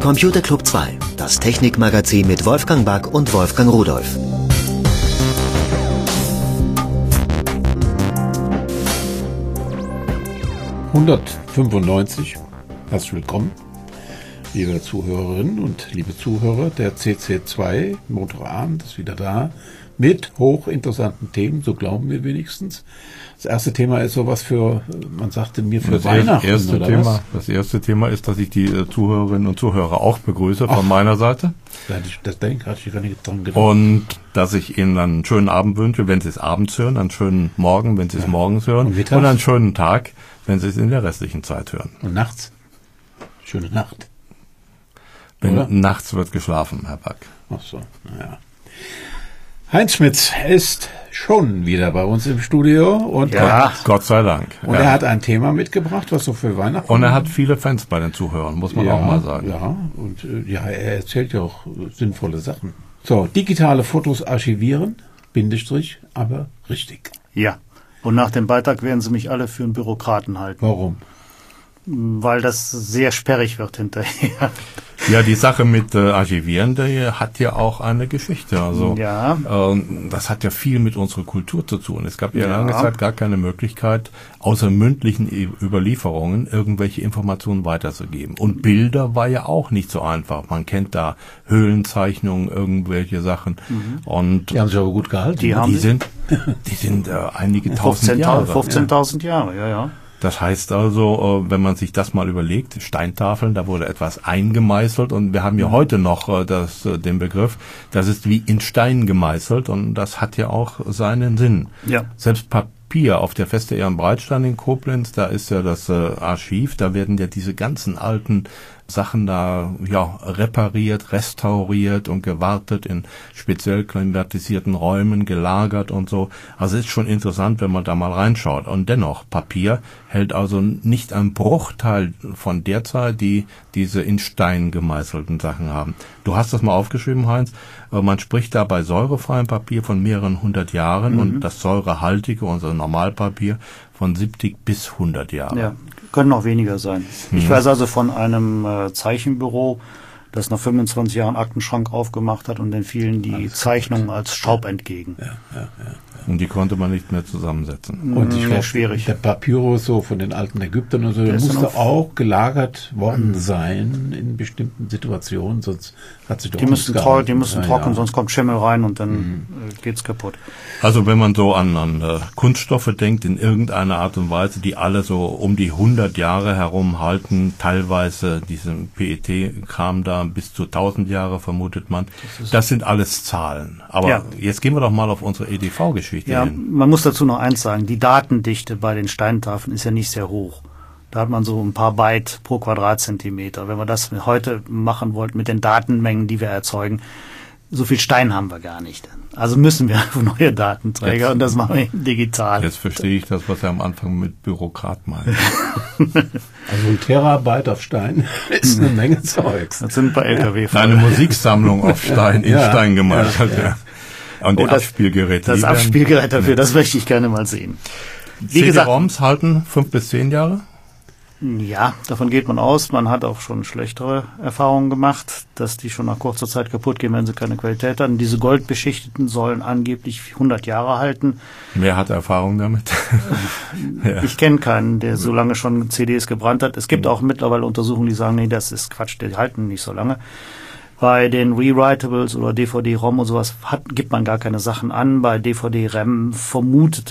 Computer Club 2, das Technikmagazin mit Wolfgang Back und Wolfgang Rudolph. »195. Herzlich willkommen, liebe Zuhörerinnen und liebe Zuhörer. Der CC2 Motorabend ist wieder da mit hochinteressanten Themen, so glauben wir wenigstens. Das erste Thema ist sowas für, man sagte mir, für Weihnachten. Das erste Thema ist, dass ich die Zuhörerinnen und Zuhörer auch begrüße von meiner Seite. Da hatte ich gar nicht dran gedacht. Und dass ich Ihnen einen schönen Abend wünsche, wenn Sie es abends hören, einen schönen Morgen, wenn Sie es morgens hören und einen schönen Tag, wenn Sie es in der restlichen Zeit hören. Und nachts? Schöne Nacht. Nachts wird geschlafen, Herr Back. Ach so, naja. Heinz Schmitz ist schon wieder bei uns im Studio. Und Gott sei Dank. Und er hat ein Thema mitgebracht, was so für Weihnachten... Und er hat viele Fans bei den Zuhörern, muss man auch mal sagen. Ja, und er erzählt ja auch sinnvolle Sachen. So, digitale Fotos archivieren, Bindestrich, aber richtig. Ja, und nach dem Beitrag werden Sie mich alle für einen Bürokraten halten. Warum? Weil das sehr sperrig wird hinterher. Ja, die Sache mit Archivieren, die hat ja auch eine Geschichte. Also das hat ja viel mit unserer Kultur zu tun. Es gab ja lange Zeit gar keine Möglichkeit, außer mündlichen Überlieferungen irgendwelche Informationen weiterzugeben. Und Bilder war ja auch nicht so einfach. Man kennt da Höhlenzeichnungen, irgendwelche Sachen. Und die haben sich aber gut gehalten. Die sind einige tausend Jahre. 15.000 Jahre, ja. Das heißt also, wenn man sich das mal überlegt, Steintafeln, da wurde etwas eingemeißelt und wir haben ja heute noch den Begriff, das ist wie in Stein gemeißelt und das hat ja auch seinen Sinn. Ja. Selbst Papier auf der Feste Ehrenbreitstein in Koblenz, da ist ja das Archiv, da werden ja diese ganzen alten Sachen da repariert, restauriert und gewartet, in speziell klimatisierten Räumen gelagert und so. Also ist schon interessant, wenn man da mal reinschaut. Und dennoch, Papier hält also nicht einen Bruchteil von der Zeit, die diese in Stein gemeißelten Sachen haben. Du hast das mal aufgeschrieben, Heinz. Man spricht da bei säurefreiem Papier von mehreren 100 Jahren und das säurehaltige, unser Normalpapier, von 70 bis 100 Jahren. Ja, können noch weniger sein. Ich weiß also von einem Zeichenbüro, das nach 25 Jahren Aktenschrank aufgemacht hat und den fielen die Zeichnungen als Staub entgegen. Ja. Und die konnte man nicht mehr zusammensetzen. Und schwierig. Der Papyrus so von den alten Ägyptern und so, der musste auch gelagert worden sein in bestimmten Situationen, sonst hat sich doch die müssen trocken, sonst kommt Schimmel rein und dann geht's kaputt. Also wenn man so an Kunststoffe denkt, in irgendeiner Art und Weise, die alle so um die 100 Jahre herum halten, teilweise diesen PET-Kram da bis zu 1000 Jahre vermutet man, das sind alles Zahlen. Aber jetzt gehen wir doch mal auf unsere EDV-Geschichte hin. Man muss dazu noch eins sagen, die Datendichte bei den Steintafeln ist ja nicht sehr hoch. Da hat man so ein paar Byte pro Quadratzentimeter. Wenn wir das heute machen wollten mit den Datenmengen, die wir erzeugen, so viel Stein haben wir gar nicht. Also müssen wir auf neue Datenträger und das machen wir digital. Jetzt verstehe ich das, was er am Anfang mit Bürokrat meint. Also ein Terabyte auf Stein ist eine Menge Zeugs. Das sind ein paar LKW. Eine Musiksammlung auf Stein, in Stein gemeißelt. Ja. Und die Abspielgeräte. Das Abspielgerät dafür, das möchte ich gerne mal sehen. Wie gesagt, CD-ROMs halten 5 bis 10 Jahre? Ja, davon geht man aus. Man hat auch schon schlechtere Erfahrungen gemacht, dass die schon nach kurzer Zeit kaputt gehen, wenn sie keine Qualität haben. Diese goldbeschichteten sollen angeblich 100 Jahre halten. Wer hat Erfahrung damit? Ich kenne keinen, der so lange schon CDs gebrannt hat. Es gibt auch mittlerweile Untersuchungen, die sagen, nee, das ist Quatsch, die halten nicht so lange. Bei den Rewritables oder DVD-ROM und sowas gibt man gar keine Sachen an. Bei DVD-RAM vermutet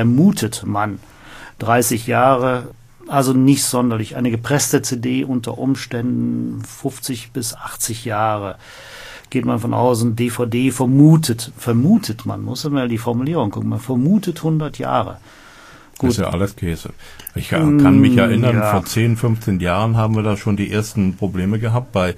man 30 Jahre. Also nicht sonderlich. Eine gepresste CD unter Umständen 50 bis 80 Jahre. Geht man von außen, DVD vermutet man, muss man mal die Formulierung gucken, man vermutet 100 Jahre. Gut. Das ist ja alles Käse. Ich kann mich erinnern, vor 10, 15 Jahren haben wir da schon die ersten Probleme gehabt bei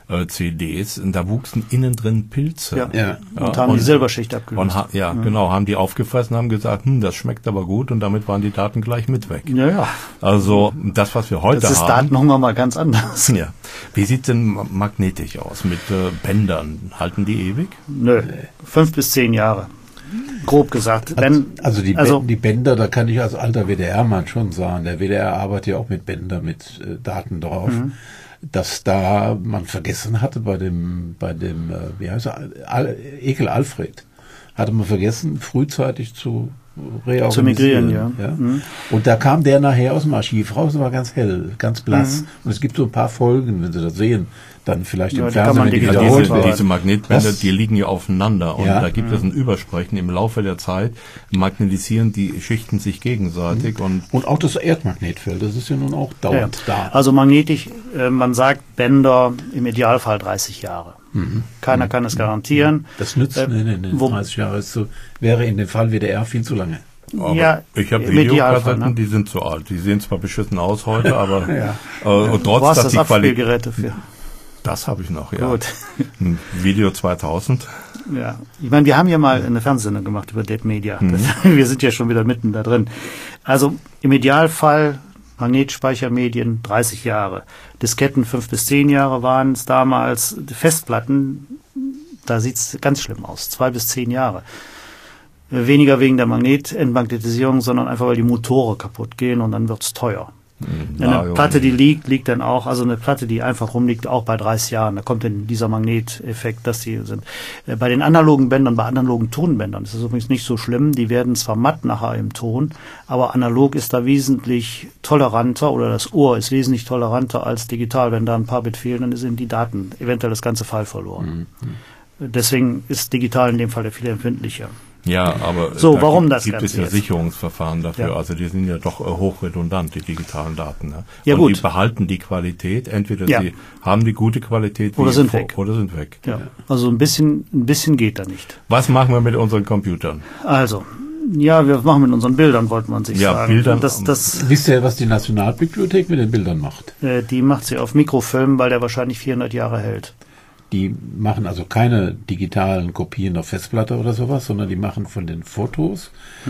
CDs, und da wuchsen innen drin Pilze. Und haben die Silberschicht abgelöst. Genau, haben die aufgefressen, haben gesagt, das schmeckt aber gut, und damit waren die Daten gleich mit weg. Ja. Also das, was wir heute haben. Das ist Datenhunger mal ganz anders. Ja. Wie sieht denn magnetisch aus mit Bändern? Halten die ewig? Nö, 5 bis 10 Jahre. Grob gesagt. Die Bänder, da kann ich als alter WDR-Mann schon sagen, der WDR arbeitet ja auch mit Bändern, mit Daten drauf. dass da man vergessen hatte bei dem wie heißt er, Ekel Alfred, hatte man vergessen, frühzeitig zu reorganisieren. Zu migrieren, ja. Mhm. Und da kam der nachher aus dem Archiv raus und war ganz hell, ganz blass. Und es gibt so ein paar Folgen, wenn Sie das sehen, dann vielleicht im Fernsehen, die wiederholt werden. Diese Magnetbänder, die liegen ja aufeinander und da gibt es ein Übersprechen. Im Laufe der Zeit magnetisieren die Schichten sich gegenseitig. Und auch das Erdmagnetfeld, das ist ja nun auch dauernd da. Also magnetisch, man sagt Bänder im Idealfall 30 Jahre. Keiner kann es garantieren. Das nützt, 30 Jahre wäre in dem Fall WDR viel zu lange. Aber ja, ich habe Videokassetten, die sind zu alt. Die sehen zwar beschissen aus heute, aber und trotz dass die Qualität dafür. Das habe ich noch, ja. Gut. Video 2000. Ja, ich meine, wir haben ja mal eine Fernsehsendung gemacht über Dead Media. Wir sind ja schon wieder mitten da drin. Also im Idealfall Magnetspeichermedien 30 Jahre. Disketten 5 bis 10 Jahre waren es damals. Festplatten, da sieht es ganz schlimm aus. 2 bis 10 Jahre. Weniger wegen der Entmagnetisierung, sondern einfach, weil die Motoren kaputt gehen und dann wird's teuer. Eine Platte, die liegt dann auch, also eine Platte, die einfach rumliegt, auch bei 30 Jahren. Da kommt dann dieser Magneteffekt, dass die sind. Bei den analogen Bändern, bei analogen Tonbändern ist das übrigens nicht so schlimm. Die werden zwar matt nachher im Ton, aber analog ist da wesentlich toleranter oder das Ohr ist wesentlich toleranter als digital. Wenn da ein paar Bit fehlen, dann sind die Daten, eventuell das ganze File verloren. Deswegen ist digital in dem Fall viel empfindlicher. Ja, aber so, warum das gibt es ja Sicherungsverfahren dafür. Ja. Also die sind ja doch hochredundant, die digitalen Daten. Ne? Ja, und gut. Die behalten die Qualität. Entweder sie haben die gute Qualität oder sind weg. Oder sind weg. Ja. Also ein bisschen geht da nicht. Was machen wir mit unseren Computern? Also, ja, wir machen mit unseren Bildern, wollte man sich sagen. Bildern. Wisst ihr, was die Nationalbibliothek mit den Bildern macht? Die macht sie auf Mikrofilm, weil der wahrscheinlich 400 Jahre hält. Die machen also keine digitalen Kopien auf Festplatte oder sowas, sondern die machen von den Fotos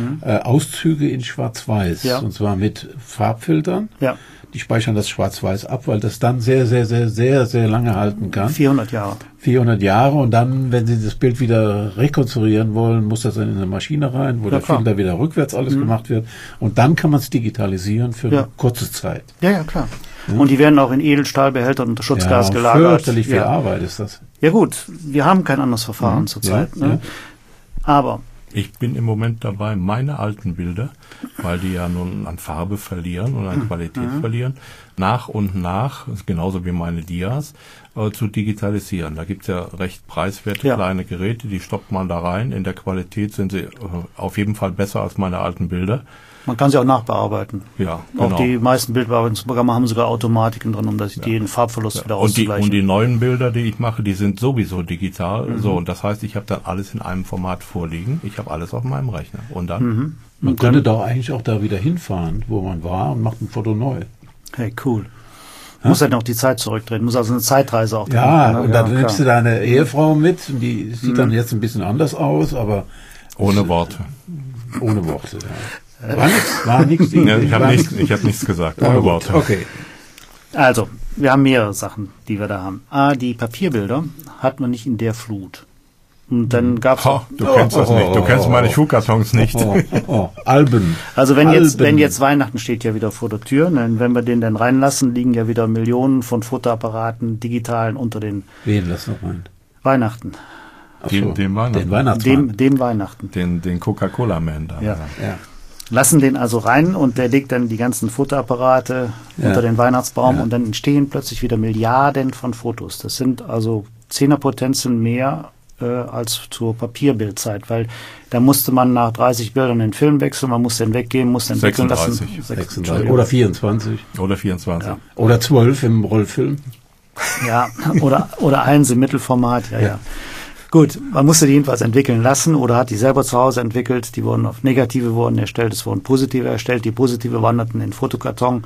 Auszüge in Schwarz-Weiß. Ja. Und zwar mit Farbfiltern. Ja. Die speichern das Schwarz-Weiß ab, weil das dann sehr, sehr, sehr, sehr, sehr lange halten kann. 400 Jahre. 400 Jahre. Und dann, wenn sie das Bild wieder rekonstruieren wollen, muss das dann in eine Maschine rein, wo der Filter wieder rückwärts alles gemacht wird. Und dann kann man es digitalisieren für eine kurze Zeit. Ja, klar. Und die werden auch in Edelstahlbehältern unter Schutzgas gelagert. Fürchterlich viel Arbeit ist das. Ja gut, wir haben kein anderes Verfahren zurzeit. Ne? Aber ich bin im Moment dabei, meine alten Bilder, weil die ja nun an Farbe verlieren und an Qualität verlieren, nach und nach, genauso wie meine Dias, zu digitalisieren. Da gibt's ja recht preiswerte kleine Geräte, die stoppt man da rein. In der Qualität sind sie auf jeden Fall besser als meine alten Bilder. Man kann sie auch nachbearbeiten. Ja, genau. Auch die meisten Bildbearbeitungsprogramme haben sogar Automatiken drin, um den Farbverlust wieder auszugleichen. Und die neuen Bilder, die ich mache, die sind sowieso digital. So, und das heißt, ich habe dann alles in einem Format vorliegen. Ich habe alles auf meinem Rechner. Und dann? Man könnte doch eigentlich auch da wieder hinfahren, wo man war, und macht ein Foto neu. Hey, cool. Muss halt noch die Zeit zurückdrehen, muss also eine Zeitreise auch machen. Ja, und dann nimmst du deine Ehefrau mit, und die sieht dann jetzt ein bisschen anders aus, aber... Ohne Worte. Ohne Worte, ja. War nichts. Ja, ich habe nichts gesagt. Ohne Worte. Okay. Also, wir haben mehrere Sachen, die wir da haben. Die Papierbilder hat man nicht in der Flut. Und dann gab's du kennst das nicht. Du kennst meine Schuhkartons nicht. Alben. Also wenn jetzt Weihnachten steht ja wieder vor der Tür, ne, wenn wir den dann reinlassen, liegen ja wieder Millionen von Fotoapparaten, digitalen unter den... Wen lass noch rein? Weihnachten. Dem Weihnachtsmann. Dem Weihnachten. Den Coca-Cola-Man da. Ja. Lassen den also rein und der legt dann die ganzen Fotoapparate unter den Weihnachtsbaum und dann entstehen plötzlich wieder Milliarden von Fotos. Das sind also 10er-Potenzen mehr als zur Papierbildzeit, weil da musste man nach 30 Bildern den Film wechseln, man muss den weggehen, muss den wechseln lassen. 36. Oder 24. Ja. Oder 12 im Rollfilm. Ja, oder 1 im Mittelformat, ja. Gut, man musste die jedenfalls entwickeln lassen oder hat die selber zu Hause entwickelt. Die wurden auf negative wurden erstellt, es wurden positive erstellt. Die positive wanderten in den Fotokarton.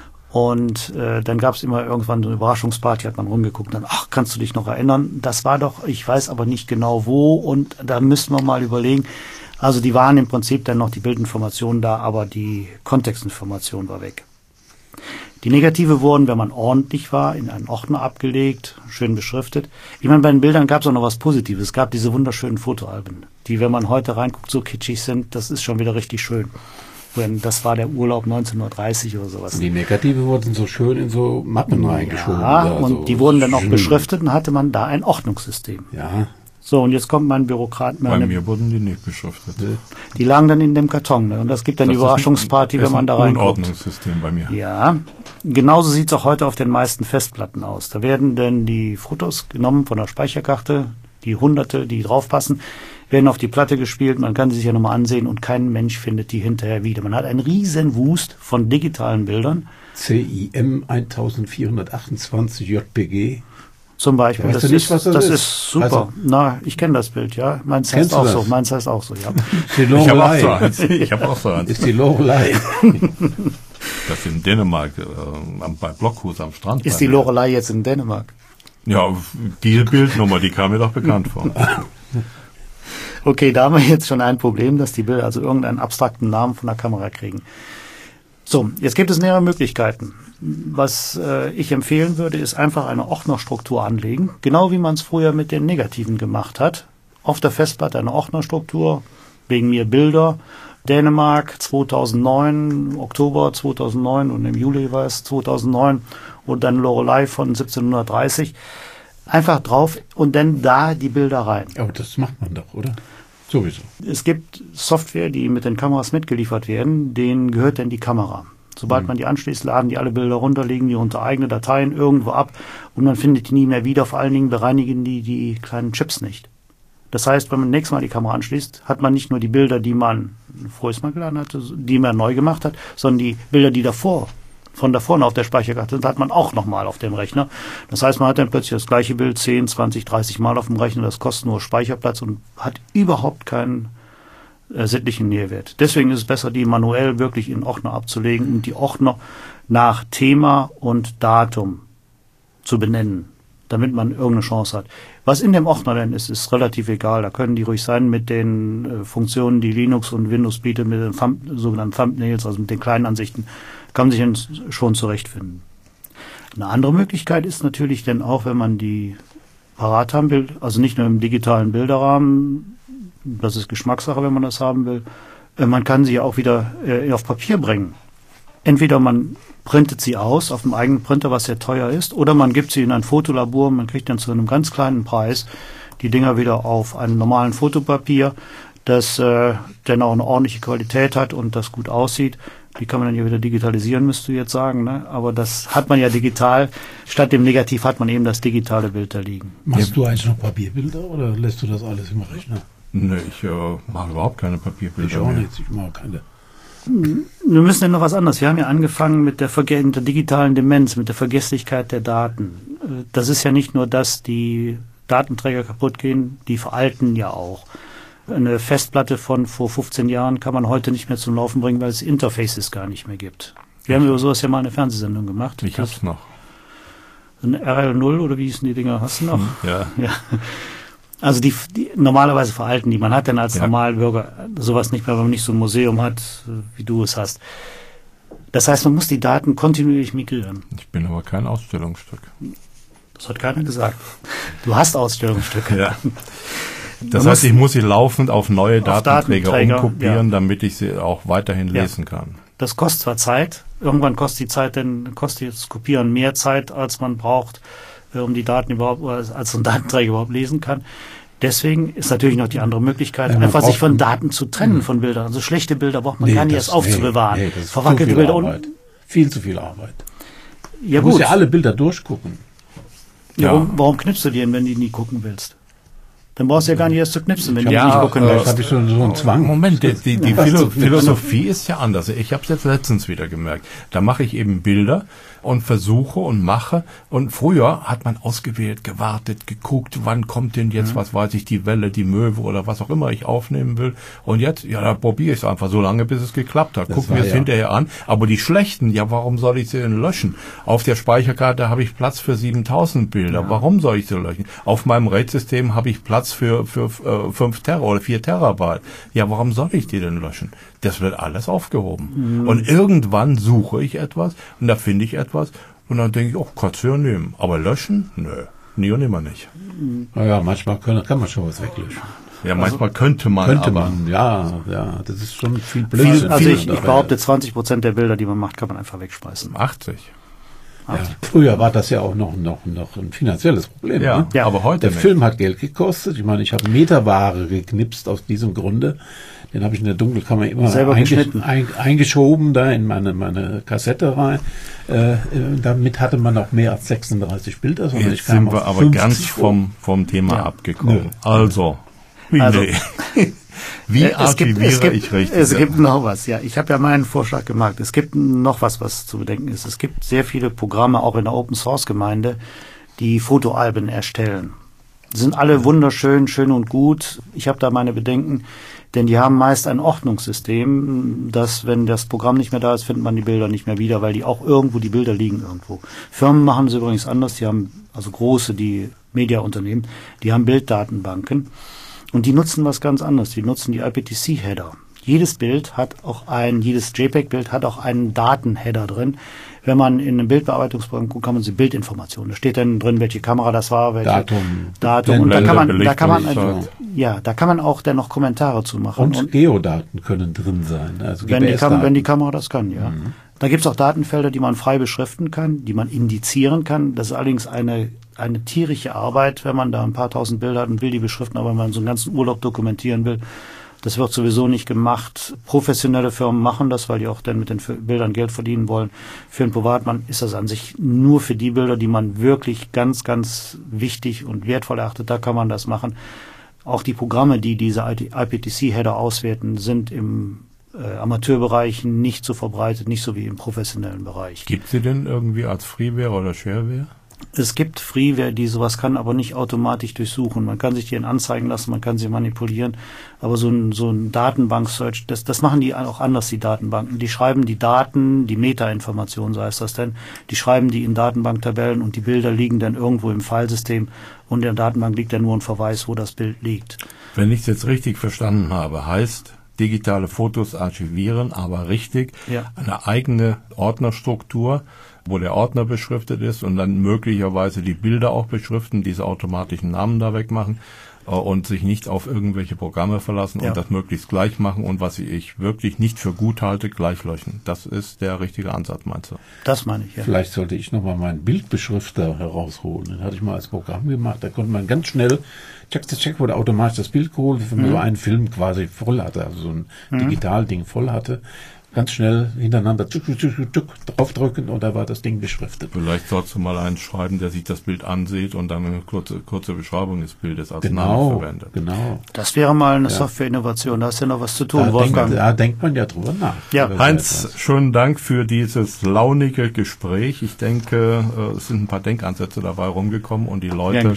Und dann gab es immer irgendwann so eine Überraschungsparty, hat man rumgeguckt, dann, ach, kannst du dich noch erinnern? Das war doch, ich weiß aber nicht genau wo, und da müssen wir mal überlegen. Also die waren im Prinzip dann noch die Bildinformationen da, aber die Kontextinformation war weg. Die Negative wurden, wenn man ordentlich war, in einen Ordner abgelegt, schön beschriftet. Ich meine, bei den Bildern gab es auch noch was Positives. Es gab diese wunderschönen Fotoalben, die, wenn man heute reinguckt, so kitschig sind, das ist schon wieder richtig schön. Das war der Urlaub 1930 oder sowas. Die Negative wurden so schön in so Mappen reingeschoben. Ja, da, und so die wurden dann auch beschriftet und hatte man da ein Ordnungssystem. Ja. So, und jetzt kommt mein Bürokrat. Bei mir wurden die nicht beschriftet. Die lagen dann in dem Karton. Ne? Und das gibt dann die Überraschungsparty, wenn man da reinguckt. Das ist ein Ordnungssystem bei mir. Ja, genauso sieht es auch heute auf den meisten Festplatten aus. Da werden dann die Fotos genommen von der Speicherkarte, die Hunderte, die draufpassen, werden auf die Platte gespielt. Man kann sie sich ja nochmal ansehen und kein Mensch findet die hinterher wieder. Man hat einen riesen Wust von digitalen Bildern. CIM 1428 JPG. Zum Beispiel. Weißt du nicht, was das ist? Super. Also, Na, ich kenne das Bild, ja. Meins heißt auch so. Meins heißt auch so, ja. Die Lorelei. Ich habe auch so eins. Ist die Lorelei. Das ist in Dänemark, bei Blockhus am Strand. Ist die Lorelei jetzt in Dänemark? Ja, diese Bildnummer, die kam mir doch bekannt vor. Okay, da haben wir jetzt schon ein Problem, dass die Bilder also irgendeinen abstrakten Namen von der Kamera kriegen. So, jetzt gibt es mehrere Möglichkeiten. Was ich empfehlen würde, ist einfach eine Ordnerstruktur anlegen, genau wie man es früher mit den Negativen gemacht hat. Auf der Festplatte eine Ordnerstruktur, wegen mir Bilder, Dänemark 2009, Oktober 2009 und im Juli war es 2009 und dann Lorelei von 1730. Einfach drauf und dann da die Bilder rein. Aber das macht man doch, oder? Sowieso. Es gibt Software, die mit den Kameras mitgeliefert werden, denen gehört dann die Kamera. Sobald man die anschließt, laden die alle Bilder runter, legen die unter eigene Dateien irgendwo ab und man findet die nie mehr wieder. Vor allen Dingen bereinigen die kleinen Chips nicht. Das heißt, wenn man nächstes Mal die Kamera anschließt, hat man nicht nur die Bilder, die man vorher mal geladen hatte, die man neu gemacht hat, sondern die Bilder, die von davor noch auf der Speicherkarte sind, hat man auch nochmal auf dem Rechner. Das heißt, man hat dann plötzlich das gleiche Bild 10, 20, 30 Mal auf dem Rechner. Das kostet nur Speicherplatz und hat überhaupt keinen sittlichen Nährwert. Deswegen ist es besser, die manuell wirklich in Ordner abzulegen und die Ordner nach Thema und Datum zu benennen, damit man irgendeine Chance hat. Was in dem Ordner denn ist relativ egal. Da können die ruhig sein mit den Funktionen, die Linux und Windows bietet, mit den sogenannten Thumbnails, also mit den kleinen Ansichten, kann man sich schon zurechtfinden. Eine andere Möglichkeit ist natürlich dann auch, wenn man die parat haben will, also nicht nur im digitalen Bilderrahmen, das ist Geschmackssache, wenn man das haben will, man kann sie auch wieder auf Papier bringen. Entweder man printet sie aus auf dem eigenen Printer, was sehr teuer ist, oder man gibt sie in ein Fotolabor, man kriegt dann zu einem ganz kleinen Preis die Dinger wieder auf einem normalen Fotopapier, das dann auch eine ordentliche Qualität hat und das gut aussieht. Die kann man dann ja wieder digitalisieren, müsst du jetzt sagen, ne? Aber das hat man ja digital. Statt dem Negativ hat man eben das digitale Bild da liegen. Machst du eigentlich noch Papierbilder oder lässt du das alles im Rechner? Nee, ich mache überhaupt keine Papierbilder. Ich auch nicht, ich mache keine. Wir müssen ja noch was anderes. Wir haben ja angefangen mit der digitalen Demenz, mit der Vergesslichkeit der Daten. Das ist ja nicht nur, dass die Datenträger kaputt gehen, die veralten ja auch. Eine Festplatte von vor 15 Jahren kann man heute nicht mehr zum Laufen bringen, weil es Interfaces gar nicht mehr gibt. Wir haben über sowas ja mal eine Fernsehsendung gemacht. Ich hab's noch. Ein RL0 oder wie hießen die Dinger? Hast du noch? Ja. Also die normalerweise veralten die. Man hat dann als Normalbürger sowas nicht mehr, wenn man nicht so ein Museum hat, wie du es hast. Das heißt, man muss die Daten kontinuierlich migrieren. Ich bin aber kein Ausstellungsstück. Das hat keiner gesagt. Du hast Ausstellungsstücke. Ja. Das heißt, ich muss sie laufend auf neue Datenträger umkopieren, damit ich sie auch weiterhin lesen kann. Das kostet zwar Zeit, irgendwann kostet das Kopieren mehr Zeit, als man braucht, um die Daten als ein Datenträger überhaupt lesen kann. Deswegen ist natürlich noch die andere Möglichkeit, einfach sich von Daten zu trennen, von Bildern. Also schlechte Bilder braucht man gar nicht erst aufzubewahren. Nee, das ist verwackelte Bilder Arbeit. Viel zu viel Arbeit. Ja, du musst ja alle Bilder durchgucken. Ja. Warum knippst du die denn, wenn du nie gucken willst? Dann brauchst du ja gar nicht erst zu knipsen, wenn du nicht gucken willst. Habe ich so einen Zwang. Moment, die Philosophie ist ja anders. Ich habe es jetzt letztens wieder gemerkt. Da mache ich eben Bilder und versuche und mache. Und früher hat man ausgewählt, gewartet, geguckt, wann kommt denn jetzt, was weiß ich, die Welle, die Möwe oder was auch immer ich aufnehmen will. Und jetzt, da probiere ich es einfach so lange, bis es geklappt hat. Gucken wir es hinterher an. Aber die schlechten, warum soll ich sie denn löschen? Auf der Speicherkarte habe ich Platz für 7000 Bilder. Ja. Warum soll ich sie löschen? Auf meinem RAID-System habe ich Platz für 5 Terra oder 4 Terabyte. Ja, warum soll ich die denn löschen? Das wird alles aufgehoben. Und irgendwann suche ich etwas und da finde ich etwas und dann denke ich, kannst du ja nehmen. Aber löschen? Nö, nie und nimmer nicht. Naja, manchmal kann man schon was weglöschen. Ja, manchmal könnte man, ja, das ist schon viel Blödsinn. Also ich behaupte, 20% der Bilder, die man macht, kann man einfach wegschmeißen. 80. Ja, früher war das ja auch noch ein finanzielles Problem. Ja, ne? ja, aber heute der Film hat Geld gekostet. Ich meine, ich habe Meterware geknipst aus diesem Grunde. Den habe ich in der Dunkelkammer immer eingeschoben da in meine Kassette rein. Damit hatte man auch mehr als 36 Bilder. Jetzt sind wir aber ganz vom Thema abgekommen. Nö. Also, wie archiviere ich richtig? Es gibt noch was, ja. Ich habe ja meinen Vorschlag gemacht. Es gibt noch was zu bedenken ist. Es gibt sehr viele Programme, auch in der Open-Source-Gemeinde, die Fotoalben erstellen. Die sind alle wunderschön, schön und gut. Ich habe da meine Bedenken, denn die haben meist ein Ordnungssystem, dass, wenn das Programm nicht mehr da ist, findet man die Bilder nicht mehr wieder, weil die Bilder liegen irgendwo. Firmen machen es übrigens anders. Die haben, also große, die Mediaunternehmen, die haben Bilddatenbanken. Und die nutzen was ganz anderes. Die nutzen die IPTC-Header. Jedes JPEG-Bild hat auch einen Datenheader drin. Wenn man in einem Bildbearbeitungsprogramm guckt, kann man die Bildinformationen. Da steht dann drin, welche Kamera das war, Datum. Und da kann man auch dann noch Kommentare zu machen. Und Geodaten können drin sein. Also wenn die Kamera das kann, ja. Mhm. Da gibt es auch Datenfelder, die man frei beschriften kann, die man indizieren kann. Das ist allerdings eine tierische Arbeit, wenn man da ein paar tausend Bilder hat und will die beschriften, aber wenn man so einen ganzen Urlaub dokumentieren will. Das wird sowieso nicht gemacht. Professionelle Firmen machen das, weil die auch dann mit den Bildern Geld verdienen wollen. Für einen Privatmann ist das an sich nur für die Bilder, die man wirklich ganz, ganz wichtig und wertvoll erachtet. Da kann man das machen. Auch die Programme, die diese IPTC-Header auswerten, sind im Amateurbereich nicht so verbreitet, nicht so wie im professionellen Bereich. Gibt sie denn irgendwie als Freeware oder Shareware? Es gibt Freeware, die sowas kann, aber nicht automatisch durchsuchen. Man kann sich die anzeigen lassen, man kann sie manipulieren, aber so ein Datenbank-Search, das machen die auch anders, die Datenbanken. Die schreiben die Daten, die Meta-Informationen, so heißt das denn, die schreiben die in Datenbanktabellen und die Bilder liegen dann irgendwo im Filesystem und in der Datenbank liegt dann nur ein Verweis, wo das Bild liegt. Wenn ich es jetzt richtig verstanden habe, heißt digitale Fotos archivieren, aber richtig, eine eigene Ordnerstruktur, wo der Ordner beschriftet ist und dann möglicherweise die Bilder auch beschriften, diese automatischen Namen da wegmachen und sich nicht auf irgendwelche Programme verlassen und das möglichst gleich machen und was ich wirklich nicht für gut halte, gleich löschen. Das ist der richtige Ansatz, meinst du? Das meine ich, ja. Vielleicht sollte ich nochmal meinen Bildbeschrifter herausholen. Den hatte ich mal als Programm gemacht. Da konnte man ganz schnell check, wurde automatisch das Bild geholt, wenn man über einen Film quasi voll hatte, also so ein Digitalding voll hatte. Ganz schnell hintereinander draufdrücken und da war das Ding beschriftet. Vielleicht sollst du mal einen schreiben, der sich das Bild ansieht und dann eine kurze Beschreibung des Bildes als Namen verwendet. Genau. Das wäre mal eine Software-Innovation, da hast du ja noch was zu tun, Wolfgang. Da denkt man ja drüber nach. Ja. Heinz, schönen Dank für dieses launige Gespräch. Ich denke, es sind ein paar Denkansätze dabei rumgekommen und die Leute,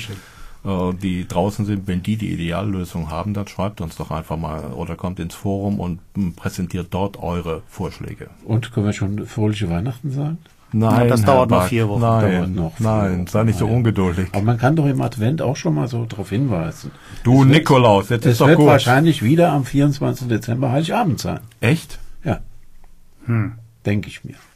die draußen sind, wenn die Ideallösung haben, dann schreibt uns doch einfach mal oder kommt ins Forum und präsentiert dort eure Vorschläge. Und können wir schon fröhliche Weihnachten sagen? Nein, das dauert noch 4 Wochen. Nein, sei nicht so ungeduldig. Aber man kann doch im Advent auch schon mal so darauf hinweisen. Du Nikolaus, jetzt ist doch gut. Es wird wahrscheinlich wieder am 24. Dezember Heiligabend sein. Echt? Ja. Denke ich mir.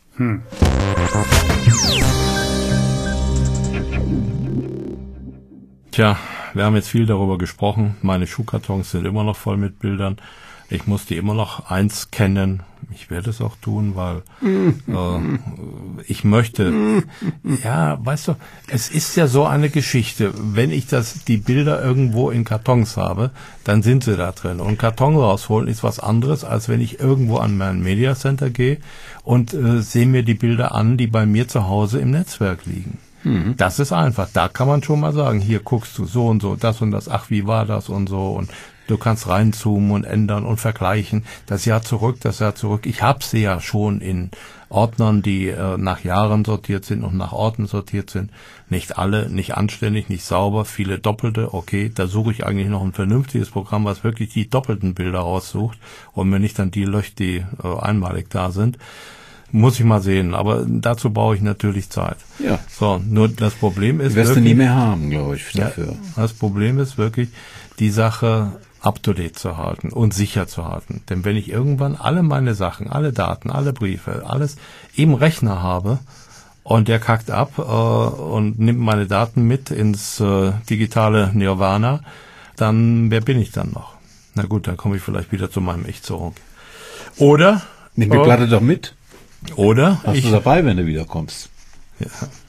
Tja, wir haben jetzt viel darüber gesprochen. Meine Schuhkartons sind immer noch voll mit Bildern. Ich muss die immer noch einscannen. Ich werde es auch tun, weil ich möchte. Ja, weißt du, es ist ja so eine Geschichte. Wenn ich die Bilder irgendwo in Kartons habe, dann sind sie da drin. Und Karton rausholen ist was anderes, als wenn ich irgendwo an mein Media Center gehe und sehe mir die Bilder an, die bei mir zu Hause im Netzwerk liegen. Das ist einfach. Da kann man schon mal sagen, hier guckst du so und so, das und das, ach, wie war das und so. Und du kannst reinzoomen und ändern und vergleichen. Das Jahr zurück. Ich habe sie ja schon in Ordnern, die nach Jahren sortiert sind und nach Orten sortiert sind. Nicht alle, nicht anständig, nicht sauber, viele doppelte. Okay, da suche ich eigentlich noch ein vernünftiges Programm, was wirklich die doppelten Bilder raussucht und mir nicht dann die löscht, die einmalig da sind. Muss ich mal sehen, aber dazu brauche ich natürlich Zeit. Ja. So, nur das Problem ist wirst du nie mehr haben, glaube ich, dafür. Ja, das Problem ist wirklich, die Sache up-to-date zu halten und sicher zu halten. Denn wenn ich irgendwann alle meine Sachen, alle Daten, alle Briefe, alles im Rechner habe und der kackt ab und nimmt meine Daten mit ins digitale Nirvana, dann wer bin ich dann noch? Na gut, dann komme ich vielleicht wieder zu meinem Ich zurück. Oder? Nimm die Platte doch mit. Oder? Hast du dabei, wenn du wiederkommst? Ja.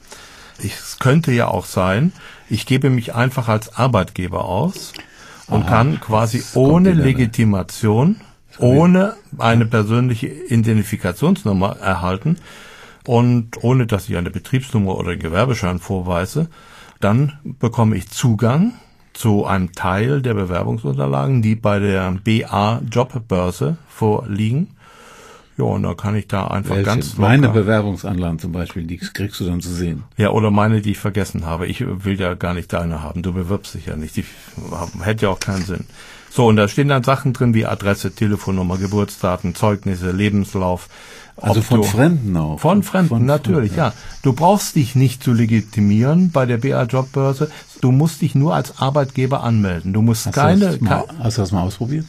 Es könnte ja auch sein, ich gebe mich einfach als Arbeitgeber aus und kann quasi ohne Legitimation, ohne eine persönliche Identifikationsnummer erhalten und ohne, dass ich eine Betriebsnummer oder einen Gewerbeschein vorweise, dann bekomme ich Zugang zu einem Teil der Bewerbungsunterlagen, die bei der BA Jobbörse vorliegen. Ja, und dann kann ich da einfach ganz locker... Meine Bewerbungsanlagen zum Beispiel, die kriegst du dann zu sehen. Ja, oder meine, die ich vergessen habe. Ich will ja gar nicht deine haben. Du bewirbst dich ja nicht. Die hätte ja auch keinen Sinn. So, und da stehen dann Sachen drin wie Adresse, Telefonnummer, Geburtsdaten, Zeugnisse, Lebenslauf. Also von Fremden auch? Von Fremden, natürlich, ja. Du brauchst dich nicht zu legitimieren bei der BA Jobbörse. Du musst dich nur als Arbeitgeber anmelden. Du musst Hast du das mal ausprobiert?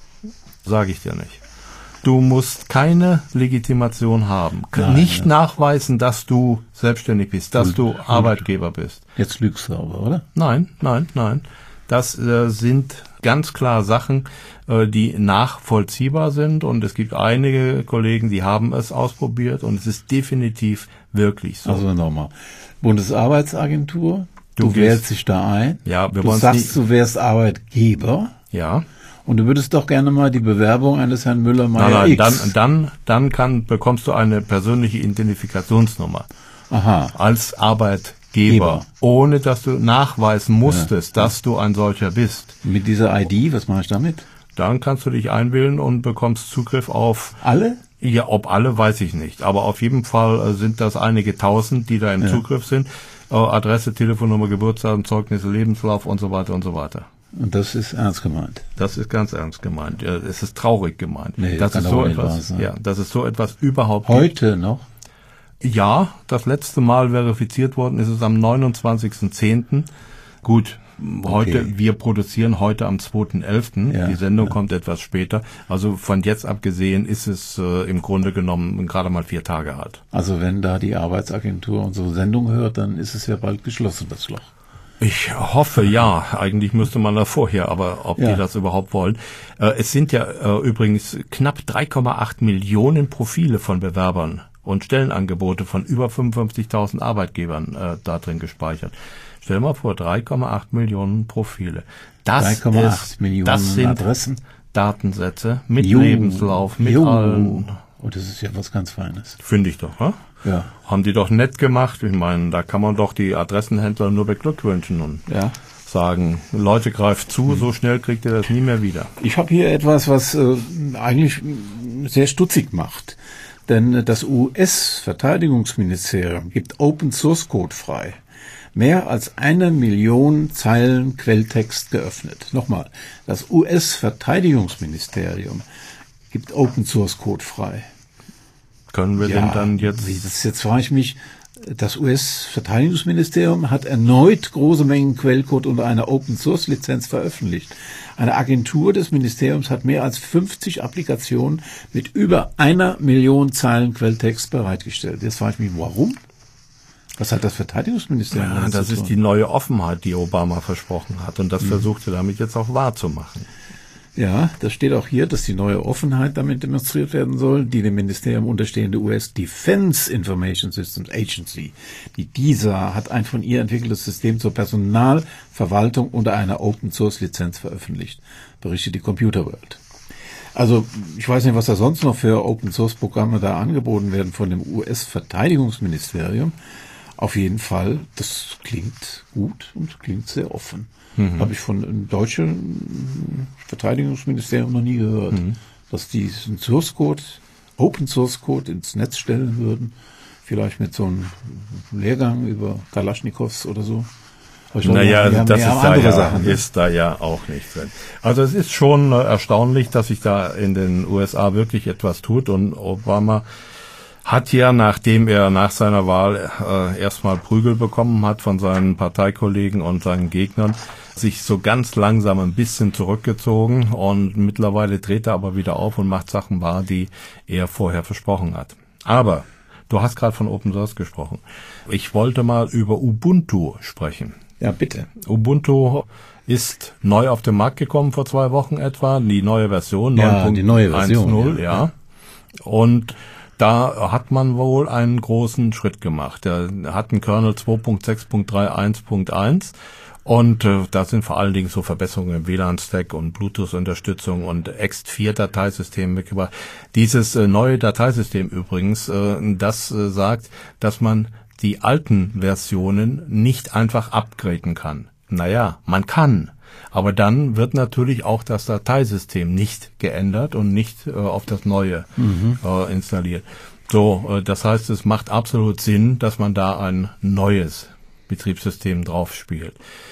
Sage ich dir nicht. Du musst keine Legitimation haben. Nicht nachweisen, dass du selbstständig bist, dass du Arbeitgeber bist. Jetzt lügst du aber, oder? Nein. Das sind ganz klar Sachen, die nachvollziehbar sind. Und es gibt einige Kollegen, die haben es ausprobiert. Und es ist definitiv wirklich so. Also nochmal. Bundesarbeitsagentur, du wählst dich da ein. Ja, du sagst, du wärst Arbeitgeber. Ja. Und du würdest doch gerne mal die Bewerbung eines Herrn Müller-Meyer X. Dann bekommst du eine persönliche Identifikationsnummer. Aha. Als Arbeitgeber, ohne dass du nachweisen musstest, dass du ein solcher bist. Mit dieser ID, was mache ich damit? Dann kannst du dich einwählen und bekommst Zugriff auf... Alle? Ja, ob alle, weiß ich nicht. Aber auf jeden Fall sind das einige Tausend, die da im Zugriff sind. Adresse, Telefonnummer, Geburtsdatum, Zeugnisse, Lebenslauf und so weiter und so weiter. Und das ist ernst gemeint? Das ist ganz ernst gemeint. Es ist traurig gemeint. Nee, das ist so etwas, dass es so etwas überhaupt heute gibt. Noch? Ja, das letzte Mal verifiziert worden ist es am 29.10. Gut, heute, wir produzieren heute am 2.11. Die Sendung kommt etwas später. Also von jetzt abgesehen ist es im Grunde genommen gerade mal 4 Tage alt. Also wenn da die Arbeitsagentur unsere Sendung hört, dann ist es ja bald geschlossen, das Loch. Ich hoffe, ja. Eigentlich müsste man da vorher, aber ob die das überhaupt wollen. Es sind ja übrigens knapp 3,8 Millionen Profile von Bewerbern und Stellenangebote von über 55.000 Arbeitgebern da drin gespeichert. Stell dir mal vor, 3,8 Millionen Profile. 3,8 Millionen sind Adressen? Datensätze mit Lebenslauf, mit allen. Oh, das ist ja was ganz Feines. Finde ich doch, ne? Ja. Haben die doch nett gemacht. Ich meine, da kann man doch die Adressenhändler nur beglückwünschen und sagen, Leute, greift zu, so schnell kriegt ihr das nie mehr wieder. Ich habe hier etwas, was eigentlich sehr stutzig macht. Denn das US-Verteidigungsministerium gibt Open Source Code frei. Mehr als 1 Million Zeilen Quelltext geöffnet. Nochmal, das US-Verteidigungsministerium gibt Open Source Code frei. Können wir denn dann jetzt... Jetzt frage ich mich, das US-Verteidigungsministerium hat erneut große Mengen Quellcode unter einer Open-Source-Lizenz veröffentlicht. Eine Agentur des Ministeriums hat mehr als 50 Applikationen mit über 1 Million Zeilen Quelltext bereitgestellt. Jetzt frage ich mich, warum? Was hat das Verteidigungsministerium damit zu tun? Das ist die neue Offenheit, die Obama versprochen hat. Und das versucht er damit jetzt auch wahrzumachen. Ja, das steht auch hier, dass die neue Offenheit damit demonstriert werden soll, die dem Ministerium unterstehende US Defense Information Systems Agency. Die DISA hat ein von ihr entwickeltes System zur Personalverwaltung unter einer Open-Source-Lizenz veröffentlicht, berichtet die Computer World. Also ich weiß nicht, was da sonst noch für Open-Source-Programme da angeboten werden von dem US-Verteidigungsministerium. Auf jeden Fall, das klingt gut und klingt sehr offen. Habe ich von einem deutschen Verteidigungsministerium noch nie gehört, dass die einen Source Code, Open Source Code ins Netz stellen würden. Vielleicht mit so einem Lehrgang über Kalaschnikows oder so. Naja, das ist da ja auch nicht drin. Also es ist schon erstaunlich, dass sich da in den USA wirklich etwas tut, und Obama hat ja, nachdem er nach seiner Wahl erstmal Prügel bekommen hat von seinen Parteikollegen und seinen Gegnern, sich so ganz langsam ein bisschen zurückgezogen, und mittlerweile dreht er aber wieder auf und macht Sachen wahr, die er vorher versprochen hat. Aber du hast gerade von Open Source gesprochen. Ich wollte mal über Ubuntu sprechen. Ja, bitte. Ubuntu ist neu auf den Markt gekommen vor 2 Wochen etwa, die neue Version, ja, die neue Version 9.10, ja. Und da hat man wohl einen großen Schritt gemacht. Der hat einen Kernel 2.6.3.1.1 und da sind vor allen Dingen so Verbesserungen im WLAN-Stack und Bluetooth-Unterstützung und ext4-Dateisystem mitgebracht. Dieses neue Dateisystem übrigens, das sagt, dass man die alten Versionen nicht einfach upgraden kann. Naja, man kann. Aber dann wird natürlich auch das Dateisystem nicht geändert und nicht auf das neue installiert. So, das heißt, es macht absolut Sinn, dass man da ein neues Betriebssystem drauf spielt.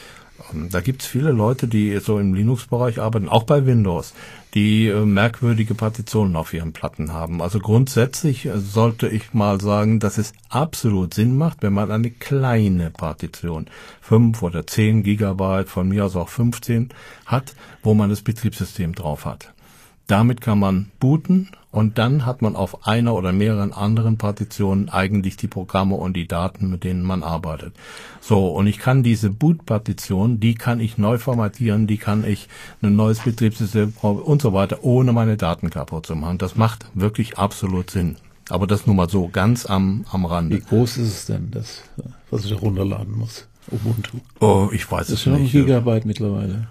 Da gibt's viele Leute, die so im Linux-Bereich arbeiten, auch bei Windows, die merkwürdige Partitionen auf ihren Platten haben. Also grundsätzlich sollte ich mal sagen, dass es absolut Sinn macht, wenn man eine kleine Partition, 5 oder 10 Gigabyte, von mir aus auch 15, hat, wo man das Betriebssystem drauf hat. Damit kann man booten und dann hat man auf einer oder mehreren anderen Partitionen eigentlich die Programme und die Daten, mit denen man arbeitet. So, und ich kann diese Boot-Partition, die kann ich neu formatieren, die kann ich ein neues Betriebssystem und so weiter, ohne meine Daten kaputt zu machen. Das macht wirklich absolut Sinn. Aber das nur mal so ganz am Rande. Wie groß ist es denn, das, was ich da runterladen muss? Ubuntu. Oh, ich weiß es nicht. Das ist schon ein Gigabyte mittlerweile.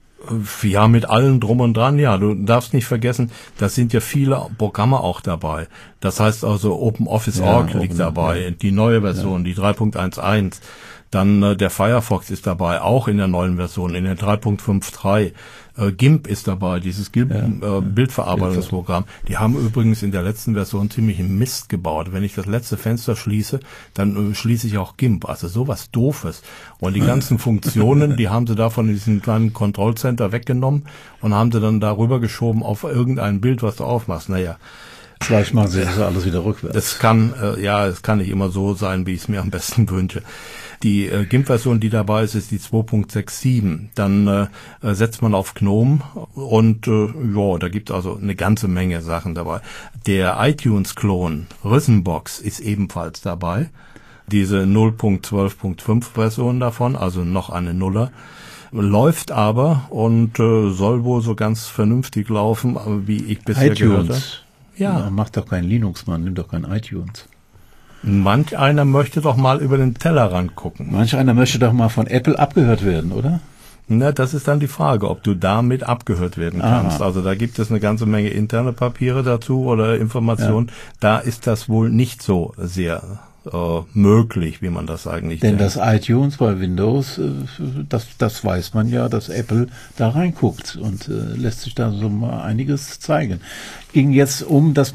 Ja, mit allem drum und dran, ja. Du darfst nicht vergessen, da sind ja viele Programme auch dabei. Das heißt also OpenOffice.org liegt dabei, die neue Version, die 3.11. Dann der Firefox ist dabei, auch in der neuen Version, in der 3.53. GIMP ist dabei, dieses Bildverarbeitungsprogramm. Die haben übrigens in der letzten Version ziemlichen Mist gebaut. Wenn ich das letzte Fenster schließe, dann schließe ich auch GIMP. Also sowas Doofes. Und die ganzen Funktionen, die haben sie da von diesem kleinen Control Center weggenommen und haben sie dann darüber geschoben auf irgendein Bild, was du aufmachst. Naja. Vielleicht machen sie das alles wieder rückwärts. Es kann nicht immer so sein, wie ich es mir am besten wünsche. Die GIMP-Version, die dabei ist, ist die 2.67. Dann setzt man auf GNOME und da gibt also eine ganze Menge Sachen dabei. Der iTunes-Klon Rhythmbox ist ebenfalls dabei. Diese 0.12.5 Version davon, also noch eine Nuller. Läuft aber und soll wohl so ganz vernünftig laufen, wie ich bisher gehört habe. Ja. Macht doch kein Linux, man nimmt doch kein iTunes. Manch einer möchte doch mal über den Tellerrand gucken. Manch einer möchte doch mal von Apple abgehört werden, oder? Na, das ist dann die Frage, ob du damit abgehört werden kannst. Also da gibt es eine ganze Menge interne Papiere dazu oder Informationen. Ja. Da ist das wohl nicht so sehr möglich, wie man das eigentlich denkt. Denn das iTunes bei Windows, das weiß man ja, dass Apple da reinguckt und lässt sich da so mal einiges zeigen. Ging jetzt dass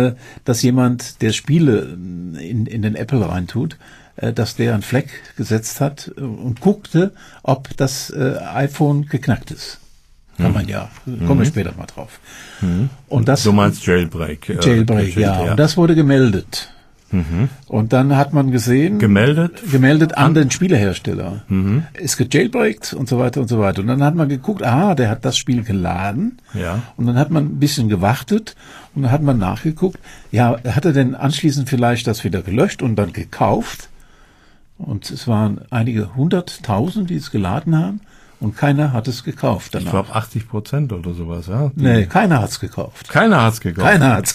jemand, der Spiele in den Apple reintut, dass der einen Fleck gesetzt hat und guckte, ob das iPhone geknackt ist. Kann man ja, kommen wir später mal drauf. Und das, du meinst Jailbreak? Jailbreak, ja. Und das wurde gemeldet. Und dann hat man gesehen, gemeldet an den Spielehersteller. Ist gejailbreakt und so weiter und so weiter. Und dann hat man geguckt, der hat das Spiel geladen. Ja. Und dann hat man ein bisschen gewartet und dann hat man nachgeguckt, hat er denn anschließend vielleicht das wieder gelöscht und dann gekauft? Und es waren einige 100.000, die es geladen haben. Und keiner hat es gekauft danach. Ich glaube 80% oder sowas, ja? Nee, keiner hat's gekauft. Keiner hat's gekauft.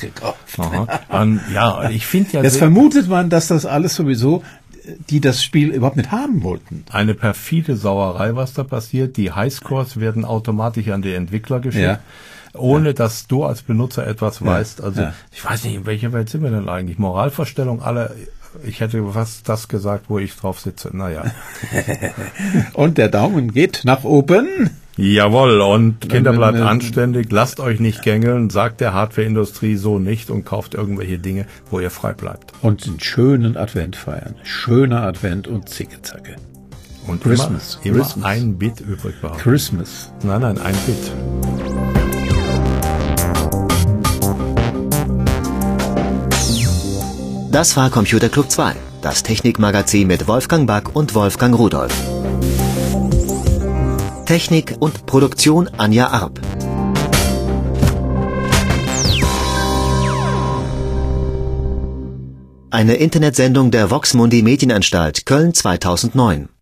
Aha. Ich finde ja... Jetzt vermutet man, dass das alles sowieso, die das Spiel überhaupt nicht haben wollten. Eine perfide Sauerei, was da passiert. Die Highscores werden automatisch an die Entwickler geschickt. Ohne dass du als Benutzer etwas weißt. Also ich weiß nicht, in welcher Welt sind wir denn eigentlich? Moralvorstellung aller... Ich hätte fast das gesagt, wo ich drauf sitze. Naja. Und der Daumen geht nach oben. Jawohl, und Kinder, bleibt anständig, lasst euch nicht gängeln, sagt der Hardwareindustrie so nicht und kauft irgendwelche Dinge, wo ihr frei bleibt. Und einen schönen Advent feiern. Schöner Advent und Zicke-Zacke. Und Christmas. Immer ein Bit übrig behalten. Christmas. Nein, ein Bit. Das war Computer Club 2, das Technikmagazin mit Wolfgang Back und Wolfgang Rudolf. Technik und Produktion Anja Arp. Eine Internetsendung der Vox Mundi Medienanstalt Köln 2009.